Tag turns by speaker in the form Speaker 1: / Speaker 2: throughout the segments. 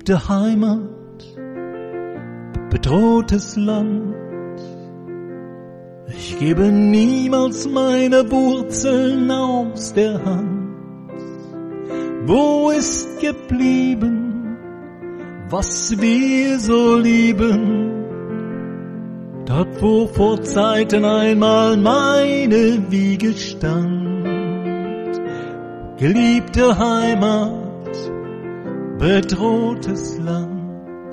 Speaker 1: Geliebte Heimat, bedrohtes Land, ich gebe niemals meine Wurzeln aus der Hand. Wo ist geblieben, was wir so lieben? Dort, wo vor Zeiten einmal meine Wiege stand. Geliebte Heimat, bedrohtes Land.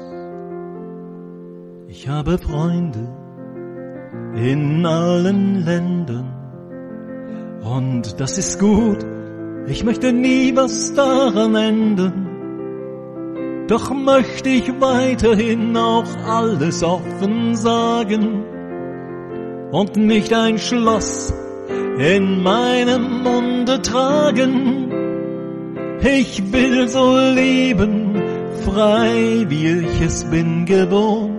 Speaker 1: Ich habe Freunde in allen Ländern und das ist gut, ich möchte nie was daran ändern. Doch möchte ich weiterhin auch alles offen sagen und nicht ein Schloss in meinem Munde tragen. Ich will so leben, frei wie ich es bin gewohnt,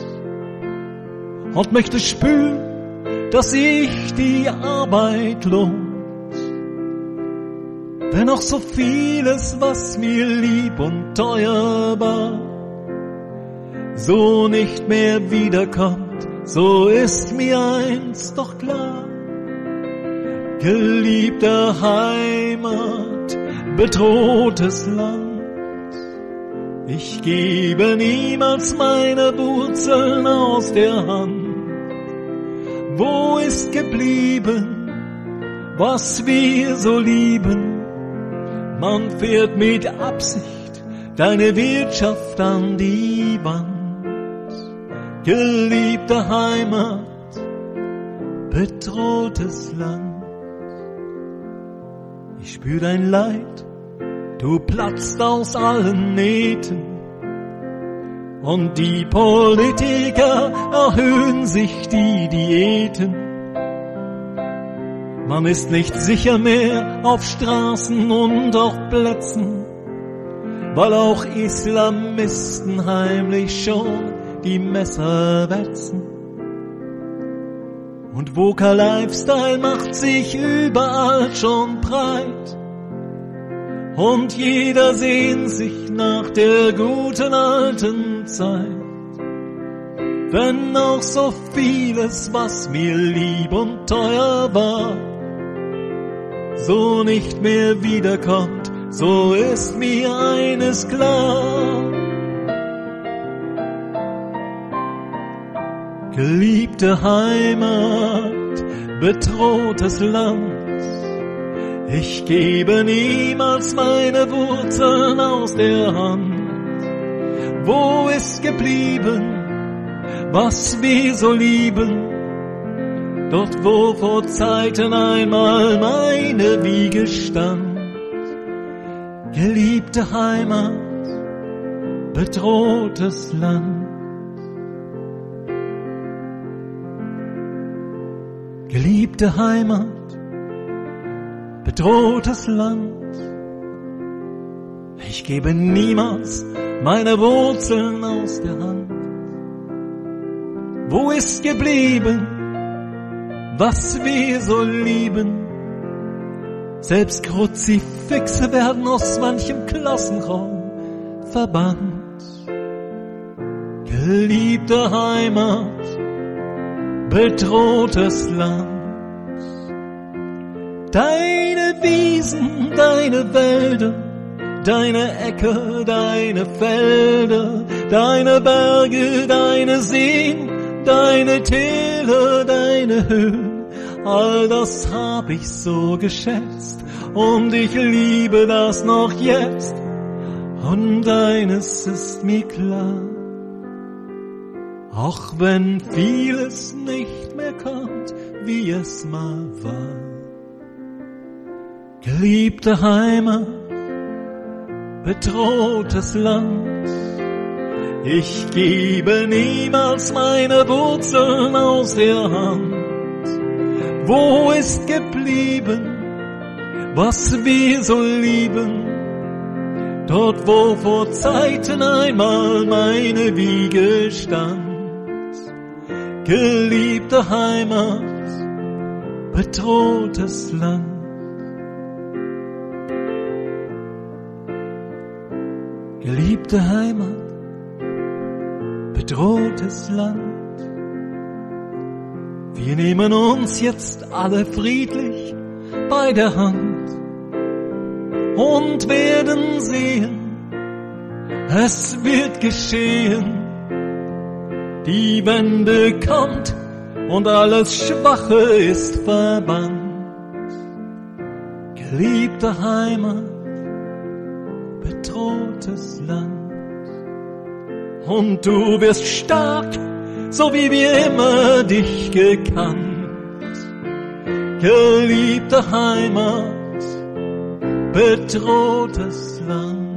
Speaker 1: und möchte spüren, dass sich die Arbeit lohnt. Wenn auch so vieles, was mir lieb und teuer war, so nicht mehr wiederkommt, so ist mir eins doch klar. Geliebte Heimat, bedrohtes Land, ich gebe niemals meine Wurzeln aus der Hand. Wo ist geblieben, was wir so lieben? Man fährt mit Absicht deine Wirtschaft an die Wand. Geliebte Heimat, bedrohtes Land. Ich spür dein Leid, du platzt aus allen Nähten. Und die Politiker erhöhen sich die Diäten. Man ist nicht sicher mehr auf Straßen und auf Plätzen, weil auch Islamisten heimlich schon die Messer wetzen. Und Vocal Lifestyle macht sich überall schon breit. Und jeder sehnt sich nach der guten alten Zeit. Wenn auch so vieles, was mir lieb und teuer war, so nicht mehr wiederkommt, so ist mir eines klar. Geliebte Heimat, bedrohtes Land, ich gebe niemals meine Wurzeln aus der Hand. Wo ist geblieben, was wir so lieben? Dort, wo vor Zeiten einmal meine Wiege stand. Geliebte Heimat, bedrohtes Land. Geliebte Heimat, bedrohtes Land. Ich gebe niemals meine Wurzeln aus der Hand. Wo ist geblieben, was wir so lieben? Selbst Kruzifixe werden aus manchem Klassenraum verbannt. Geliebte Heimat, bedrohtes Land. Deine Wiesen, deine Wälder, deine Äcker, deine Felder, deine Berge, deine Seen, deine Täler, deine Höhen, all das hab ich so geschätzt und ich liebe das noch jetzt. Und eines ist mir klar, auch wenn vieles nicht mehr kommt, wie es mal war. Geliebte Heimat, bedrohtes Land, ich gebe niemals meine Wurzeln aus der Hand. Wo ist geblieben, was wir so lieben? Dort, wo vor Zeiten einmal meine Wiege stand. Geliebte Heimat, bedrohtes Land. Geliebte Heimat, bedrohtes Land. Wir nehmen uns jetzt alle friedlich bei der Hand und werden sehen, es wird geschehen. Die Wende kommt und alles Schwache ist verbannt. Geliebte Heimat, bedrohtes Land. Und du wirst stark, so wie wir immer dich gekannt. Geliebte Heimat, bedrohtes Land.